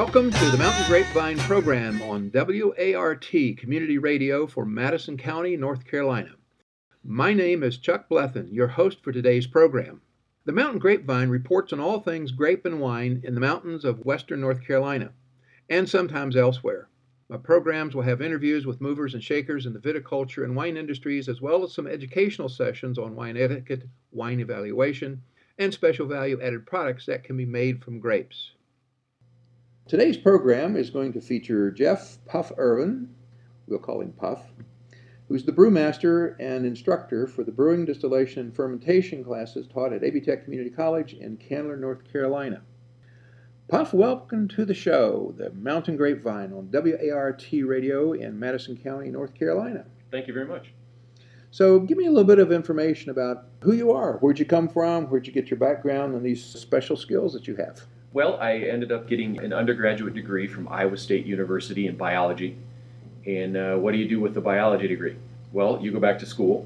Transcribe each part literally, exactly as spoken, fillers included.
Welcome to the Mountain Grapevine program on W A R T Community Radio for Madison County, North Carolina. My name is Chuck Blethen, your host for today's program. The Mountain Grapevine reports on all things grape and wine in the mountains of western North Carolina, and sometimes elsewhere. My programs will have interviews with movers and shakers in the viticulture and wine industries, as well as some educational sessions on wine etiquette, wine evaluation, and special value-added products that can be made from grapes. Today's program is going to feature Jeff Puff Irvin, we'll call him Puff, who's the brewmaster and instructor for the brewing, distillation, and fermentation classes taught at A B Tech Community College in Candler, North Carolina. Puff, welcome to the show, the Mountain Grapevine on W A R T Radio in Madison County, North Carolina. Thank you very much. So give me a little bit of information about who you are. Where'd you come from? Where'd you get your background and these special skills that you have? Well, I ended up getting an undergraduate degree from Iowa State University in biology. And uh, what do you do with a biology degree? Well, you go back to school.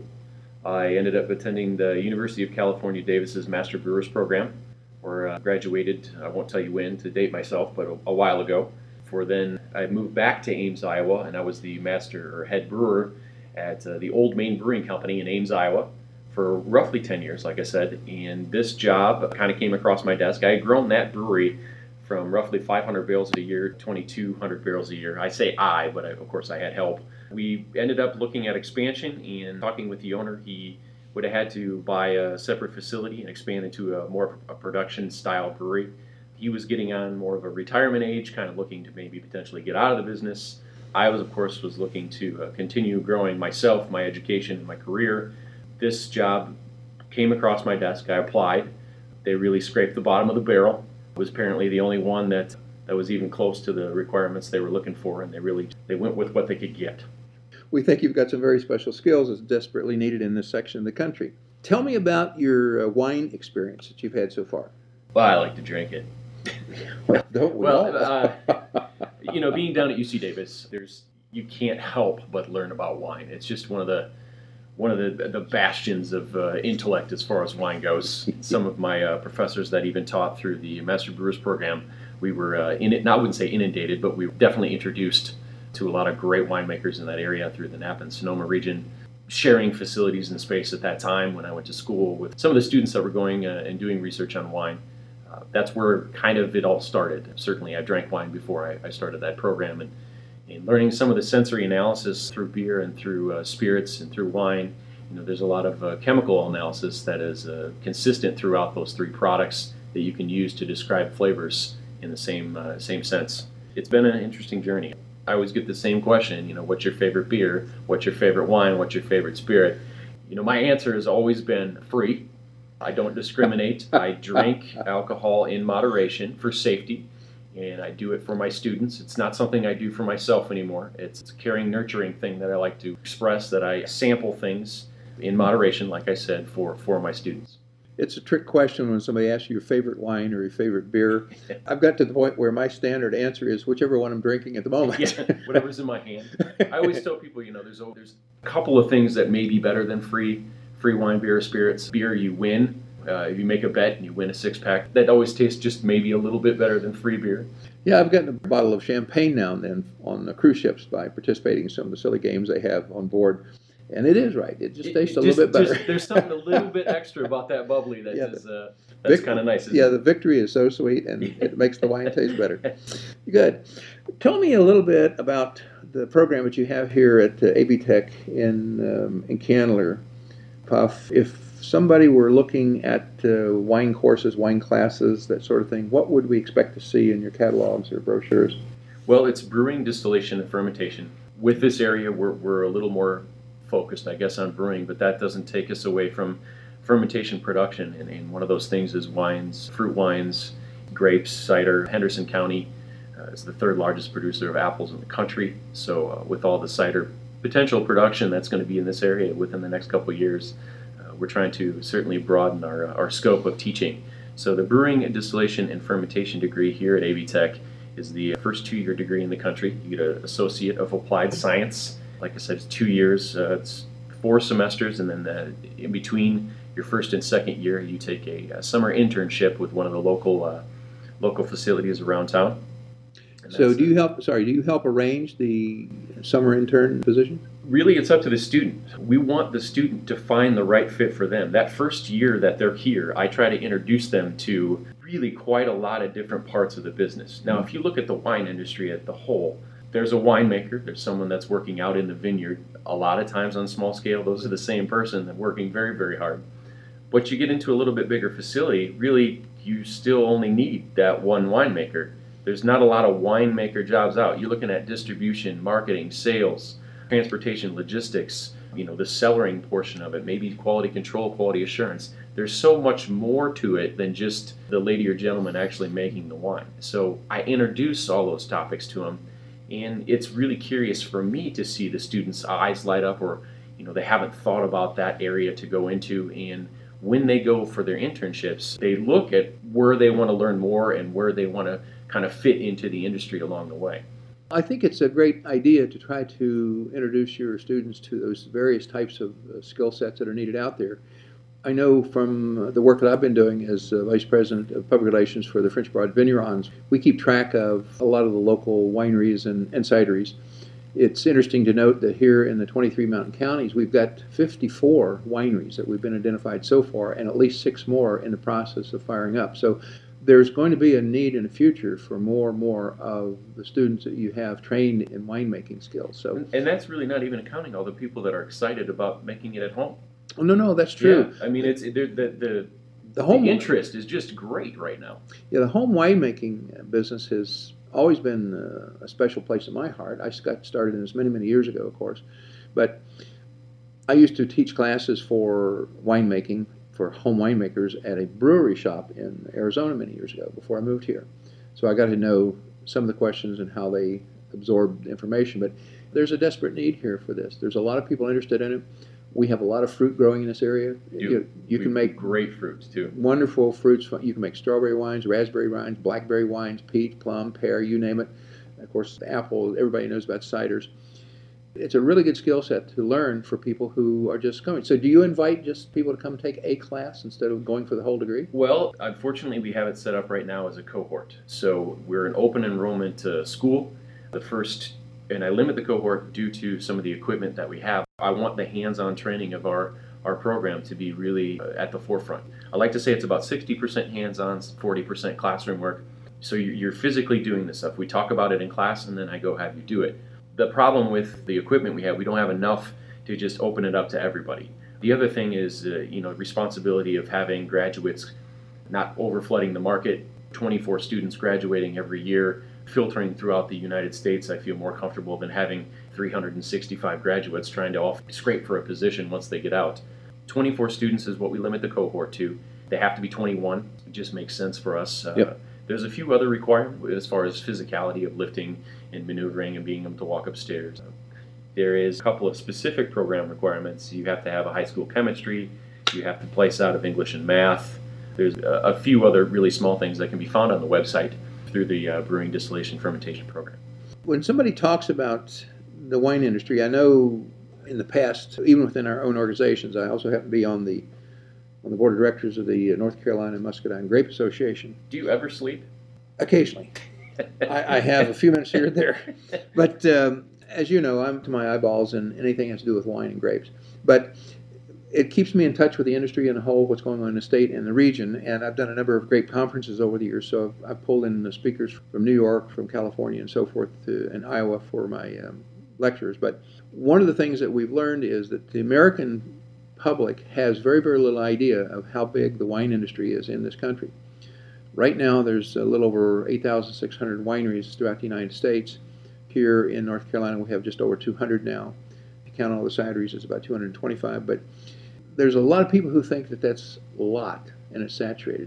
I ended up attending the University of California, Davis's Master Brewers program, where I graduated, I won't tell you when to date myself, but a, a while ago. For then, I moved back to Ames, Iowa, and I was the master or head brewer at uh, the Old Main Brewing Company in Ames, Iowa, for roughly ten years, like I said. And this job kind of came across my desk. I had grown that brewery from roughly five hundred barrels a year to twenty-two hundred barrels a year. I say I, but I, of course I had help. We ended up looking at expansion and talking with the owner. He would have had to buy a separate facility and expand into a more a production style brewery. He was getting on more of a retirement age, kind of looking to maybe potentially get out of the business. I was, of course, was looking to uh, continue growing myself, my education, and my career. This job came across my desk. I applied. They really scraped the bottom of the barrel. It was apparently the only one that, that was even close to the requirements they were looking for, and they really they went with what they could get. We think you've got some very special skills that's desperately needed in this section of the country. Tell me about your uh, wine experience that you've had so far. Well, I like to drink it. Well, don't we well, all? uh, you know, being down at U C Davis, there's you can't help but learn about wine. It's just one of the one of the the bastions of uh, intellect as far as wine goes. Some of my uh, professors that even taught through the Master Brewers program, we were uh, in it. I wouldn't say inundated, but we were definitely introduced to a lot of great winemakers in that area through the Napa and Sonoma region, sharing facilities and space at that time when I went to school with some of the students that were going uh, and doing research on wine. Uh, that's where kind of it all started. Certainly I drank wine before I, I started that program, and, and learning some of the sensory analysis through beer and through uh, spirits and through wine. You know, there's a lot of uh, chemical analysis that is uh, consistent throughout those three products that you can use to describe flavors in the same uh, same sense. It's been an interesting journey. I always get the same question, you know, what's your favorite beer? What's your favorite wine? What's your favorite spirit? You know, my answer has always been free. I don't discriminate. I drink alcohol in moderation for safety, and I do it for my students. It's not something I do for myself anymore. It's a caring, nurturing thing that I like to express, that I sample things in moderation, like I said, for, for my students. It's a trick question when somebody asks you your favorite wine or your favorite beer. I've got to the point where my standard answer is whichever one I'm drinking at the moment. Yeah, whatever's in my hand. I always tell people, you know, there's there's a couple of things that may be better than free free wine, beer, or spirits. Beer, you win. Uh, if you make a bet and you win a six-pack, that always tastes just maybe a little bit better than free beer. Yeah, I've gotten a bottle of champagne now and then on the cruise ships by participating in some of the silly games they have on board. And it is right. It just it, tastes a just, little bit better. Just, there's something a little bit extra about that bubbly that yeah, is uh, that's kind of nice. Yeah, it? the victory is so sweet, and it makes the wine taste better. Good. Tell me a little bit about the program that you have here at uh, A B Tech in um, in Candler, Puff. If somebody were looking at uh, wine courses, wine classes, that sort of thing, what would we expect to see in your catalogs or brochures? Well, it's brewing, distillation, and fermentation. With this area, we're we're a little more focused, I guess, on brewing, but that doesn't take us away from fermentation production. And, and one of those things is wines, fruit wines, grapes, cider. Henderson County uh, is the third largest producer of apples in the country. So uh, with all the cider potential production that's going to be in this area within the next couple of years, uh, we're trying to certainly broaden our, our scope of teaching. So the brewing, distillation, and fermentation degree here at A B Tech is the first two-year degree in the country. You get an Associate of Applied Science. Like I said, it's two years, uh, it's four semesters, and then uh, in between your first and second year, you take a, a summer internship with one of the local uh, local facilities around town. And So that's do you the- help, sorry, do you help arrange the summer intern position? Really, it's up to the student. We want the student to find the right fit for them. That first year that they're here, I try to introduce them to really quite a lot of different parts of the business. Now, if you look at the wine industry as the whole, there's a winemaker, there's someone that's working out in the vineyard. A lot of times on small scale, those are the same person that working very, very hard. But you get into a little bit bigger facility, really, you still only need that one winemaker. There's not a lot of winemaker jobs out. You're looking at distribution, marketing, sales, transportation, logistics, you know, the cellaring portion of it, maybe quality control, quality assurance. There's so much more to it than just the lady or gentleman actually making the wine. So I introduce all those topics to them, and it's really curious for me to see the students' eyes light up, or, you know, they haven't thought about that area to go into. And when they go for their internships, they look at where they want to learn more and where they want to kind of fit into the industry along the way. I think it's a great idea to try to introduce your students to those various types of uh, skill sets that are needed out there. I know from uh, the work that I've been doing as uh, Vice President of Public Relations for the French Broad Vignerons, we keep track of a lot of the local wineries and, and cideries. It's interesting to note that here in the twenty-three mountain counties, we've got fifty-four wineries that we've been identified so far, and at least six more in the process of firing up. So there's going to be a need in the future for more and more of the students that you have trained in winemaking skills. So, And, and that's really not even accounting all the people that are excited about making it at home. oh, no, no, that's true. Yeah, I mean, it's the the the, The home the interest is just great right now. Yeah, the home winemaking business has always been uh, a special place in my heart. I got started in this many, many years ago, of course. But I used to teach classes for winemaking for home winemakers at a brewery shop in Arizona many years ago before I moved here. So I got to know some of the questions and how they absorbed information. But there's a desperate need here for this. There's a lot of people interested in it. We have a lot of fruit growing in this area. You, You, you can make great fruits too. wonderful fruits. You can make strawberry wines, raspberry wines, blackberry wines, peach, plum, pear, you name it. Of course, the apple, everybody knows about ciders. It's a really good skill set to learn for people who are just coming. So do you invite just people to come take a class instead of going for the whole degree? Well, unfortunately, we have it set up right now as a cohort. So we're an open enrollment uh, school. The first, and I limit the cohort due to some of the equipment that we have. I want the hands-on training of our, our program to be really uh, at the forefront. I like to say it's about sixty percent hands-on, forty percent classroom work. So you're, you're physically doing this stuff. We talk about it in class, and then I go have you do it. The problem with the equipment we have, we don't have enough to just open it up to everybody. The other thing is, uh, you know, responsibility of having graduates not overflooding the market. twenty-four students graduating every year, filtering throughout the United States. I feel more comfortable than having three hundred sixty-five graduates trying to off scrape for a position once they get out. twenty-four students is what we limit the cohort to. They have to be twenty-one. It just makes sense for us. Uh, Yep. There's a few other requirements as far as physicality of lifting and maneuvering and being able to walk upstairs. There is a couple of specific program requirements. You have to have a high school chemistry. You have to place out of English and math. There's a, a few other really small things that can be found on the website through the uh, Brewing, Distillation, Fermentation program. When somebody talks about the wine industry, I know in the past, even within our own organizations, I also happen to be on the on the board of directors of the North Carolina Muscadine Grape Association. Do you ever sleep? Occasionally. I, I have a few minutes here and there. But um, as you know, I'm to my eyeballs in anything that has to do with wine and grapes. But it keeps me in touch with the industry in the whole, what's going on in the state and the region. And I've done a number of grape conferences over the years. So I've, I've pulled in the speakers from New York, from California, and so forth, to, and Iowa for my um, lectures. But one of the things that we've learned is that the American public has very, very little idea of how big the wine industry is in this country. Right now, there's a little over eight thousand six hundred wineries throughout the United States. Here in North Carolina, we have just over two hundred now. If you count all the cideries, it's about two hundred twenty-five. But there's a lot of people who think that that's a lot and it's saturated.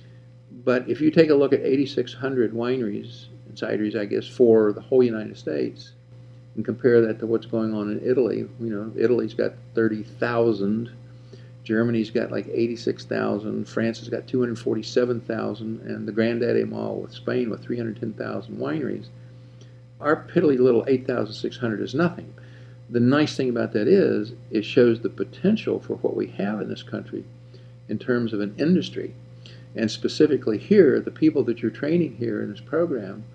But if you take a look at eighty-six hundred wineries and cideries, I guess, for the whole United States, and compare that to what's going on in Italy, you know, Italy's got thirty thousand. Germany's got like eighty-six thousand, France has got two hundred forty-seven thousand, and the Granddaddy Mall with Spain with three hundred ten thousand wineries. Our piddly little eight thousand six hundred is nothing. The nice thing about that is it shows the potential for what we have in this country in terms of an industry. And specifically here, the people that you're training here in this program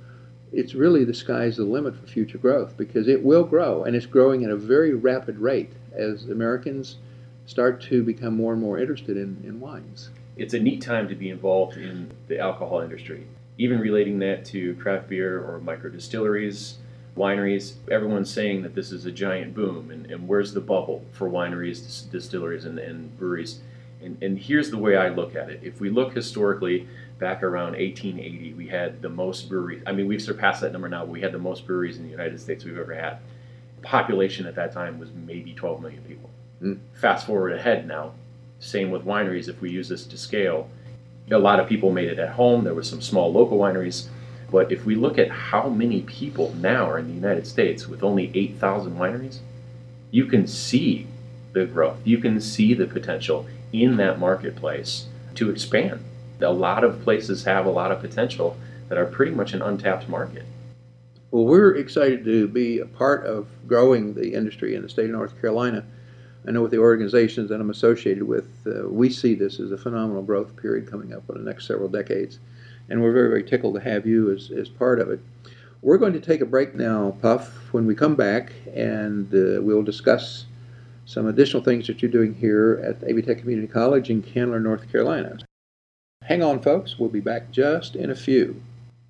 it's really the sky's the limit for future growth because it will grow, and it's growing at a very rapid rate as Americans start to become more and more interested in, in wines. It's a neat time to be involved in the alcohol industry. Even relating that to craft beer or micro distilleries, wineries, everyone's saying that this is a giant boom, and, and where's the bubble for wineries, distilleries, and, and breweries? And, and here's the way I look at it. If we look historically, back around eighteen eighty, we had the most breweries. I mean, we've surpassed that number now, but we had the most breweries in the United States we've ever had. Population at that time was maybe twelve million people. Mm. Fast forward ahead now, same with wineries. If we use this to scale, a lot of people made it at home. There were some small local wineries. But if we look at how many people now are in the United States with only eight thousand wineries, you can see the growth. You can see the potential in that marketplace to expand. A lot of places have a lot of potential that are pretty much an untapped market. Well, we're excited to be a part of growing the industry in the state of North Carolina. I know with the organizations that I'm associated with, uh, we see this as a phenomenal growth period coming up in the next several decades. And we're very, very tickled to have you as, as part of it. We're going to take a break now, Puff. When we come back, and uh, we'll discuss some additional things that you're doing here at A B Tech Community College in Candler, North Carolina. Hang on, folks. We'll be back just in a few.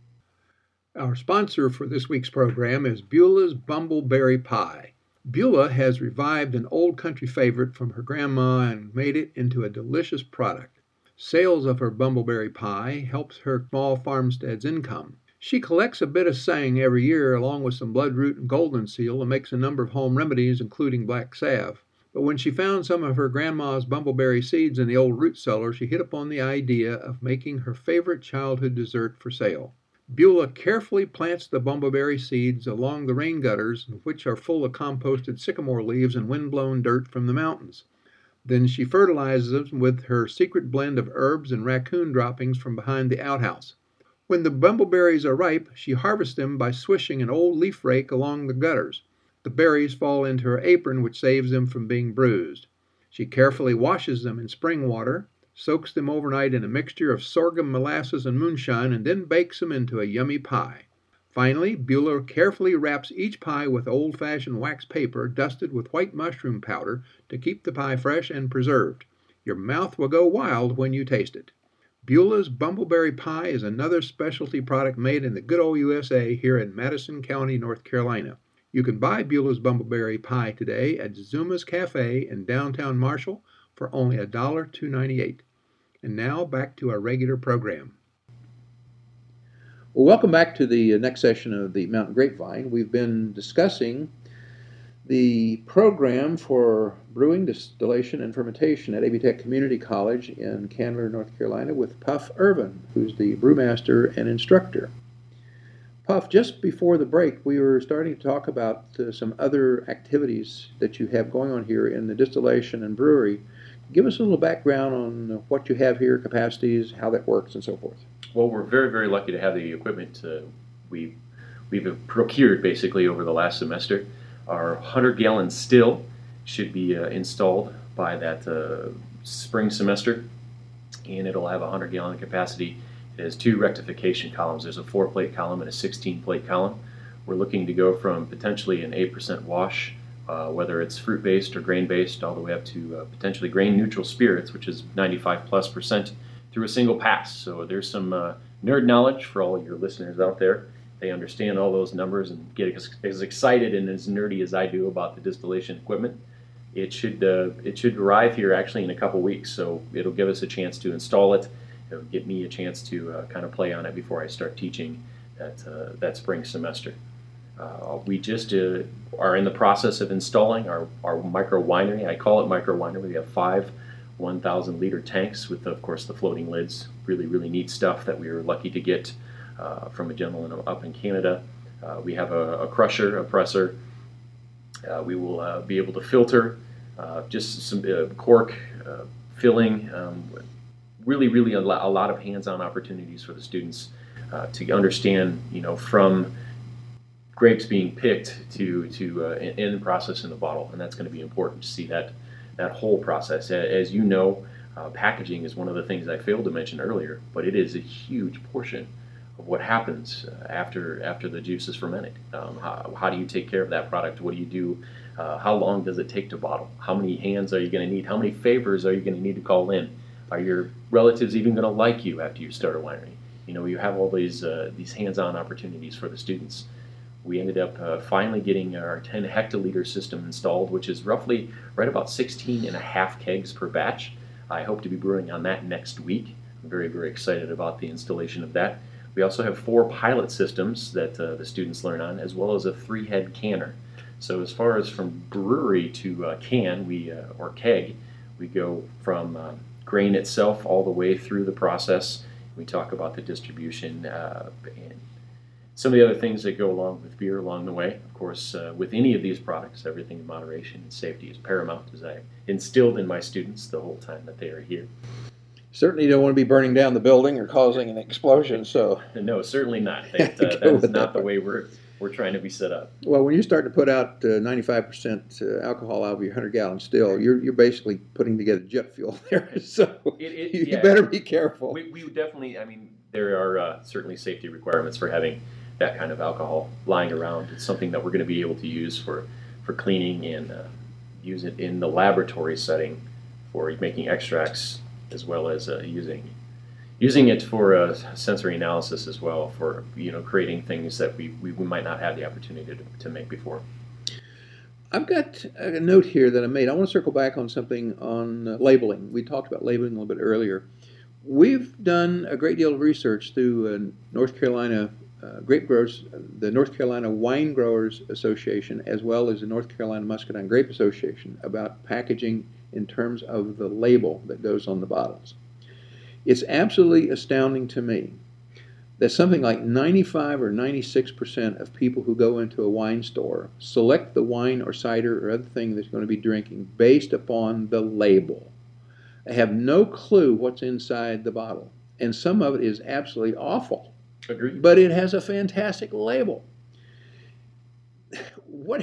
Our sponsor for this week's program is Beulah's Bumbleberry Pie. Beulah has revived an old country favorite from her grandma and made it into a delicious product. Sales of her bumbleberry pie helps her small farmstead's income. She collects a bit of sang every year along with some bloodroot and golden seal and makes a number of home remedies, including black salve. But when she found some of her grandma's bumbleberry seeds in the old root cellar, she hit upon the idea of making her favorite childhood dessert for sale. Beulah carefully plants the bumbleberry seeds along the rain gutters, which are full of composted sycamore leaves and wind-blown dirt from the mountains. Then she fertilizes them with her secret blend of herbs and raccoon droppings from behind the outhouse. When the bumbleberries are ripe, she harvests them by swishing an old leaf rake along the gutters. The berries fall into her apron, which saves them from being bruised. She carefully washes them in spring water, soaks them overnight in a mixture of sorghum, molasses, and moonshine, and then bakes them into a yummy pie. Finally, Beulah carefully wraps each pie with old-fashioned wax paper dusted with white mushroom powder to keep the pie fresh and preserved. Your mouth will go wild when you taste it. Beulah's Bumbleberry Pie is another specialty product made in the good old U S A here in Madison County, North Carolina. You can buy Beulah's Bumbleberry Pie today at Zuma's Cafe in downtown Marshall for only one dollar and two cents and ninety-eight cents. And now back to our regular program. Well, welcome back to the next session of the Mountain Grapevine. We've been discussing the program for brewing, distillation, and fermentation at A B Tech Community College in Candler, North Carolina with Puff Irvin, who's the brewmaster and instructor. Puff, just before the break, we were starting to talk about uh, some other activities that you have going on here in the distillation and brewery. Give us a little background on what you have here, capacities, how that works, and so forth. Well, we're very, very lucky to have the equipment uh, we, we've procured basically over the last semester. Our one hundred gallon still should be uh, installed by that uh, spring semester, and it'll have a one hundred gallon capacity. It has two rectification columns. There's a four plate column and a sixteen plate column. We're looking to go from potentially an eight percent wash, uh, whether it's fruit-based or grain-based, all the way up to uh, potentially grain-neutral spirits, which is ninety-five plus percent, through a single pass. So there's some uh, nerd knowledge for all your listeners out there. They understand all those numbers and get as, as excited and as nerdy as I do about the distillation equipment. It should uh, it should arrive here actually in a couple weeks, so it'll give us a chance to install it. It'll give me a chance to uh, kind of play on it before I start teaching that uh, that spring semester. Uh, we just uh, are in the process of installing our, our micro winery. I call it micro winery. We have five one thousand liter tanks with, of course, the floating lids. Really, really neat stuff that we were lucky to get uh, from a gentleman up in Canada. Uh, we have a, a crusher, a presser. Uh, we will uh, be able to filter, uh, just some uh, cork uh, filling. Um, really, really a lot, a lot of hands-on opportunities for the students uh, to understand, you know, from grapes being picked to to uh, in the process in the bottle, and that's going to be important to see that that whole process. As you know, uh, packaging is one of the things I failed to mention earlier, but it is a huge portion of what happens uh, after after the juice is fermented. Um, how, how do you take care of that product? What do you do? Uh, how long does it take to bottle? How many hands are you going to need? How many favors are you going to need to call in? Are your relatives even going to like you after you start a winery? You know, you have all these uh, these hands-on opportunities for the students. We ended up uh, finally getting our ten hectoliter system installed, which is roughly right about sixteen and a half kegs per batch. I hope to be brewing on that next week. I'm very, very excited about the installation of that. We also have four pilot systems that uh, the students learn on, as well as a three-head canner. So as far as from brewery to uh, can, we uh, or keg, we go from uh, grain itself all the way through the process. We talk about the distribution uh, and some of the other things that go along with beer along the way. Of course, uh, with any of these products, everything in moderation and safety is paramount, as I instilled in my students the whole time that they are here. Certainly you don't want to be burning down the building or causing an explosion, so... No, certainly not. That, uh, that is not the way we're we're trying to be set up. Well, when you start to put out uh, ninety-five percent uh, alcohol out of your one hundred gallon still, you're you're basically putting together jet fuel there, so it, it, you, yeah, you better be careful. We, we definitely, I mean, there are uh, certainly safety requirements for having that kind of alcohol lying around. It's something that we're going to be able to use for, for cleaning and uh, use it in the laboratory setting for making extracts, as well as uh, using using it for uh, sensory analysis as well, for you know creating things that we, we, we might not have the opportunity to, to make before. I've got a note here that I made. I want to circle back on something on uh, labeling. We talked about labeling a little bit earlier. We've done a great deal of research through uh, North Carolina uh, Grape Growers, the North Carolina Wine Growers Association, as well as the North Carolina Muscadine Grape Association, about packaging in terms of the label that goes on the bottles. It's absolutely astounding to me that something like ninety-five or ninety-six percent of people who go into a wine store select the wine or cider or other thing that's going to be drinking based upon the label. They have no clue what's inside the bottle, and some of it is absolutely awful. Agreed. But it has a fantastic label. What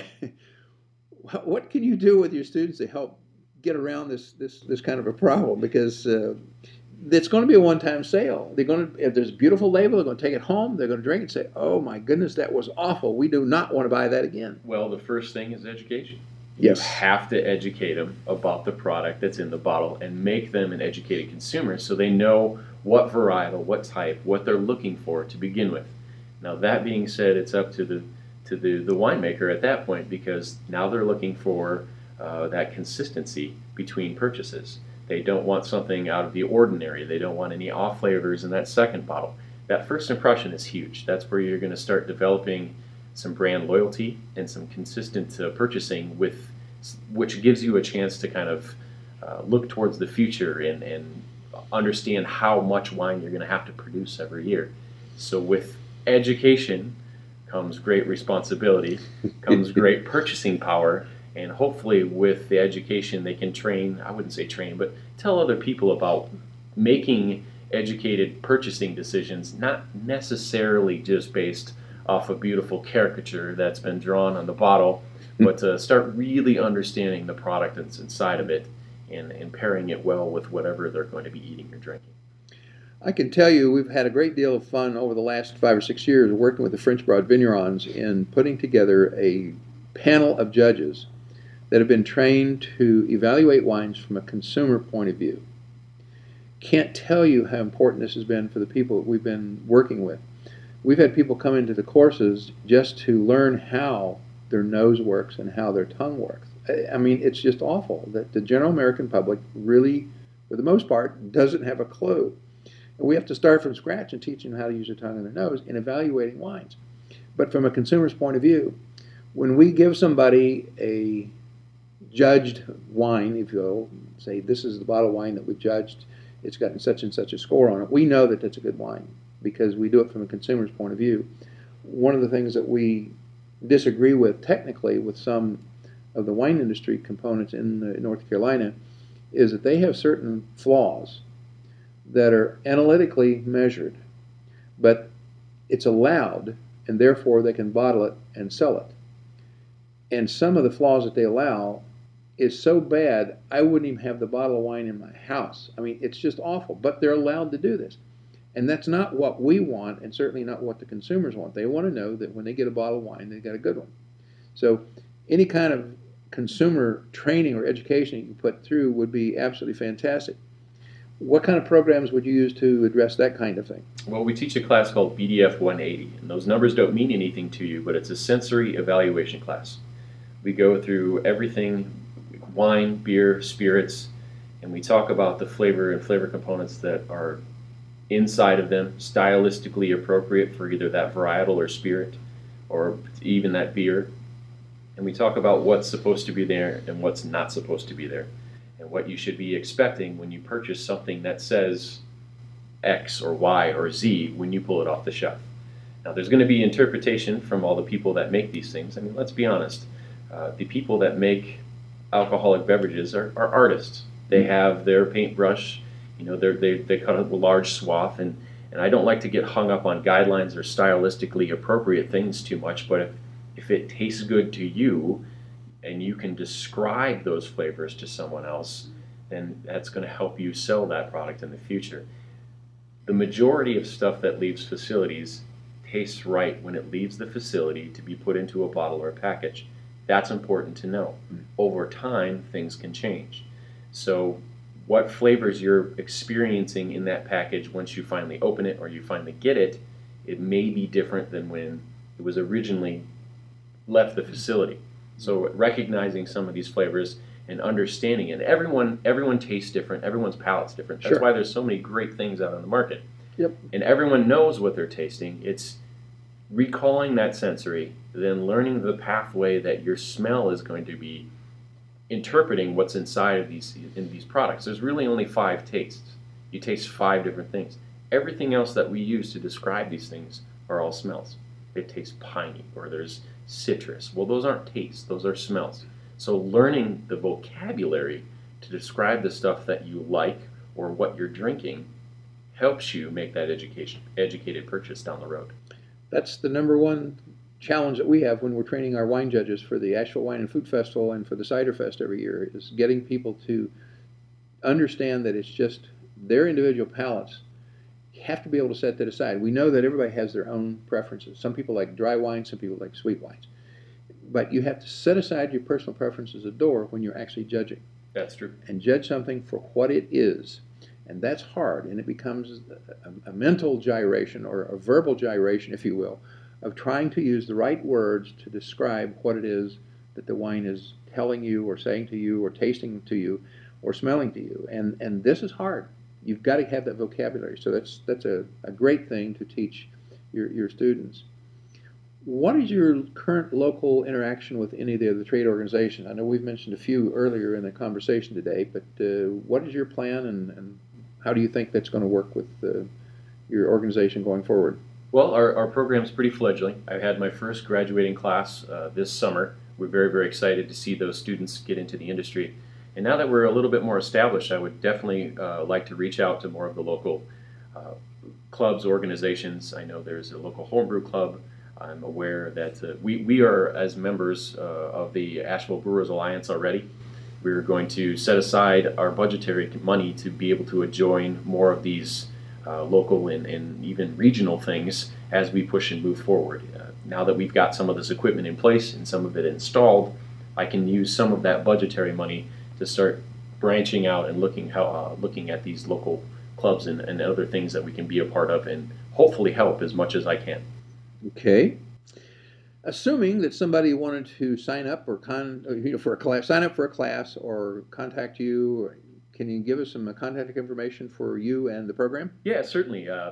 what can you do with your students to help get around this this this kind of a problem? Because uh, it's going to be a one-time sale. They're going to, if there's a beautiful label, they're going to take it home. They're going to drink it and say, "Oh my goodness, that was awful. We do not want to buy that again." Well, the first thing is education. Yes. You have to educate them about the product that's in the bottle and make them an educated consumer so they know what varietal, what type, what they're looking for to begin with. Now, that being said, it's up to the to the, the winemaker at that point, because now they're looking for uh, that consistency between purchases. They don't want something out of the ordinary. They don't want any off flavors in that second bottle. That first impression is huge. That's where you're going to start developing some brand loyalty and some consistent uh, purchasing, with which gives you a chance to kind of uh, look towards the future and, and understand how much wine you're going to have to produce every year. So with education comes great responsibility, comes great purchasing power, and hopefully with the education they can train, I wouldn't say train, but tell other people about making educated purchasing decisions, not necessarily just based off a beautiful caricature that's been drawn on the bottle, but to start really understanding the product that's inside of it and, and pairing it well with whatever they're going to be eating or drinking. I can tell you we've had a great deal of fun over the last five or six years working with the French Broad Vignerons in putting together a panel of judges that have been trained to evaluate wines from a consumer point of view. Can't tell you how important this has been for the people that we've been working with. We've had people come into the courses just to learn how their nose works and how their tongue works. I mean, it's just awful that the general American public really, for the most part, doesn't have a clue. And we have to start from scratch and teach them how to use their tongue and their nose in evaluating wines. But from a consumer's point of view, when we give somebody a judged wine, if you will, say this is the bottle of wine that we judged, it's gotten such and such a score on it, we know that that's a good wine because we do it from a consumer's point of view. One of the things that we disagree with technically with some of the wine industry components in uh, North Carolina is that they have certain flaws that are analytically measured, but it's allowed, and therefore they can bottle it and sell it. And some of the flaws that they allow is so bad, I wouldn't even have the bottle of wine in my house. I mean, it's just awful, but they're allowed to do this. And that's not what we want, and certainly not what the consumers want. They want to know that when they get a bottle of wine, they got a good one. So any kind of consumer training or education you can put through would be absolutely fantastic. What kind of programs would you use to address that kind of thing? Well, we teach a class called B D F one eighty, and those numbers don't mean anything to you, but it's a sensory evaluation class. We go through everything, wine, beer, spirits, and we talk about the flavor and flavor components that are inside of them, stylistically appropriate for either that varietal or spirit, or even that beer. And we talk about what's supposed to be there and what's not supposed to be there, and what you should be expecting when you purchase something that says X or Y or Z when you pull it off the shelf. Now, there's going to be interpretation from all the people that make these things. I mean, let's be honest. Uh, the people that make alcoholic beverages are, are artists. They have their paintbrush, you know, they they cut a large swath, and, and I don't like to get hung up on guidelines or stylistically appropriate things too much, but if, if it tastes good to you and you can describe those flavors to someone else, then that's going to help you sell that product in the future. The majority of stuff that leaves facilities tastes right when it leaves the facility to be put into a bottle or a package. That's important to know. Over time, things can change. So what flavors you're experiencing in that package once you finally open it or you finally get it, it may be different than when it was originally left the facility. So recognizing some of these flavors and understanding it. Everyone everyone tastes different. Everyone's palate's different. That's Sure. why there's so many great things out on the market. Yep. And everyone knows what they're tasting. It's recalling that sensory, then learning the pathway that your smell is going to be interpreting what's inside of these in these products. There's really only five tastes. You taste five different things. Everything else that we use to describe these things are all smells. They taste piney, or there's citrus. Well, those aren't tastes, those are smells. So learning the vocabulary to describe the stuff that you like or what you're drinking helps you make that education educated purchase down the road. That's the number one challenge that we have when we're training our wine judges for the Asheville Wine and Food Festival and for the Cider Fest every year, is getting people to understand that it's just their individual palates. You have to be able to set that aside. We know that everybody has their own preferences. Some people like dry wines, some people like sweet wines. But you have to set aside your personal preferences at the door when you're actually judging. That's true. And judge something for what it is. And that's hard, and it becomes a, a mental gyration, or a verbal gyration, if you will, of trying to use the right words to describe what it is that the wine is telling you or saying to you or tasting to you or smelling to you. And and this is hard. You've got to have that vocabulary. So that's that's a, a great thing to teach your, your students. What is your current local interaction with any of the other trade organizations? I know we've mentioned a few earlier in the conversation today, but uh, what is your plan, and, and how do you think that's going to work with uh, your organization going forward? Well, our, our program's pretty fledgling. I had my first graduating class uh, this summer. We're very, very excited to see those students get into the industry. And now that we're a little bit more established, I would definitely uh, like to reach out to more of the local uh, clubs, organizations. I know there's a local homebrew club. I'm aware that uh, we, we are, as members uh, of the Asheville Brewers Alliance already. We're going to set aside our budgetary money to be able to join more of these uh, local and, and even regional things as we push and move forward. Uh, now that we've got some of this equipment in place and some of it installed, I can use some of that budgetary money to start branching out and looking how uh, looking at these local clubs and, and other things that we can be a part of and hopefully help as much as I can. Okay. Assuming that somebody wanted to sign up or con, you know, for a class, sign up for a class or contact you, can you give us some contact information for you and the program? Yeah, certainly. Uh,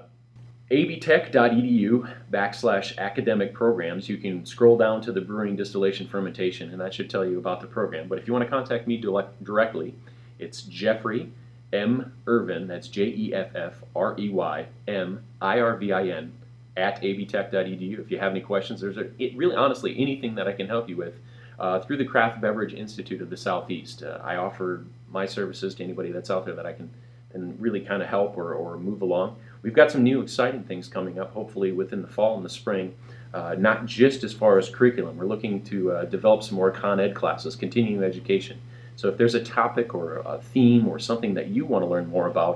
abtech.edu backslash academic programs. You can scroll down to the brewing, distillation, fermentation, and that should tell you about the program. But if you want to contact me directly, it's Jeffrey M. Irvin, that's J E F F R E Y M I R V I N, at abtech dot e d u. If you have any questions, there's a, it, really honestly anything that I can help you with uh, through the Craft Beverage Institute of the Southeast. Uh, I offer my services to anybody that's out there that I can, can really kind of help or, or move along. We've got some new exciting things coming up, hopefully within the fall and the spring, uh, not just as far as curriculum. We're looking to uh, develop some more Con Ed classes, continuing education. So if there's a topic or a theme or something that you want to learn more about,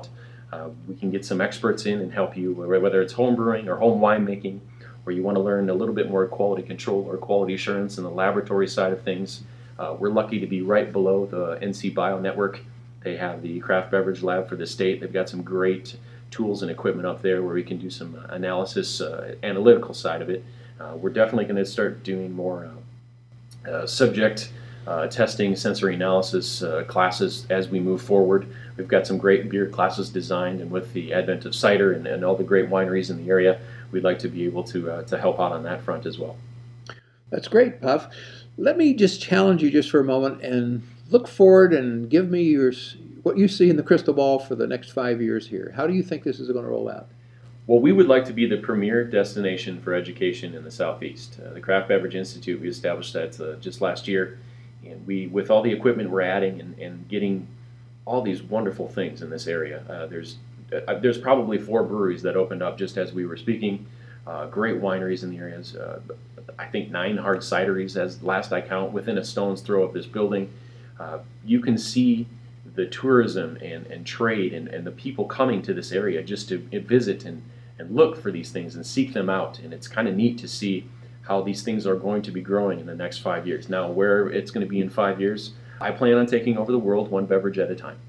Uh, we can get some experts in and help you, whether it's home brewing or home winemaking, or you want to learn a little bit more quality control or quality assurance in the laboratory side of things. Uh, we're lucky to be right below the N C Bio Network. They have the craft beverage lab for the state. They've got some great tools and equipment up there where we can do some analysis, uh, analytical side of it. Uh, we're definitely going to start doing more uh, uh, subject uh, testing, sensory analysis uh, classes as we move forward. We've got some great beer classes designed, and with the advent of cider and, and all the great wineries in the area, we'd like to be able to uh, to help out on that front as well. That's great, Puff. Let me just challenge you just for a moment and look forward and give me your what you see in the crystal ball for the next five years here. How do you think this is going to roll out? Well, we would like to be the premier destination for education in the Southeast. Uh, the Craft Beverage Institute, we established that uh, just last year, and we, with all the equipment we're adding and, and getting all these wonderful things in this area, uh, there's uh, there's probably four breweries that opened up just as we were speaking. Uh, great wineries in the areas. Uh, I think nine hard cideries, as last I count, within a stone's throw of this building. Uh, you can see the tourism and, and trade and, and the people coming to this area just to visit and, and look for these things and seek them out. And it's kind of neat to see how these things are going to be growing in the next five years. Now, where it's going to be in five years, I plan on taking over the world one beverage at a time.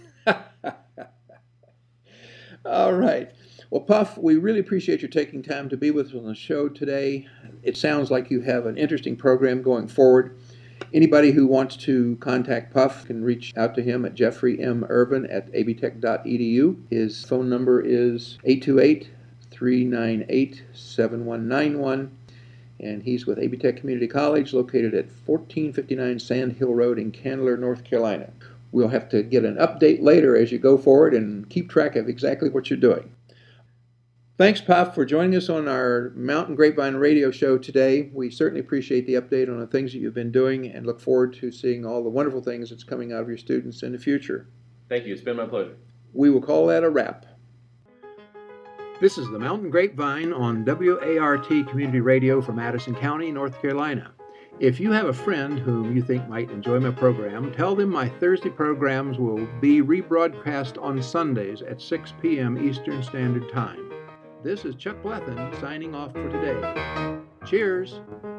All right. Well, Puff, we really appreciate you taking time to be with us on the show today. It sounds like you have an interesting program going forward. Anybody who wants to contact Puff can reach out to him at Jeffrey M. Irvin at a b tech dot e d u. His phone number is eight two eight, three nine eight, seven one nine one, and he's with A B Tech Community College located at fourteen fifty-nine Sand Hill Road in Candler, North Carolina. We'll have to get an update later as you go forward and keep track of exactly what you're doing. Thanks, Puff, for joining us on our Mountain Grapevine radio show today. We certainly appreciate the update on the things that you've been doing and look forward to seeing all the wonderful things that's coming out of your students in the future. Thank you. It's been my pleasure. We will call that a wrap. This is the Mountain Grapevine on W A R T Community Radio for Madison County, North Carolina. If you have a friend whom you think might enjoy my program, tell them my Thursday programs will be rebroadcast on Sundays at six p.m. Eastern Standard Time. This is Chuck Blethen signing off for today. Cheers!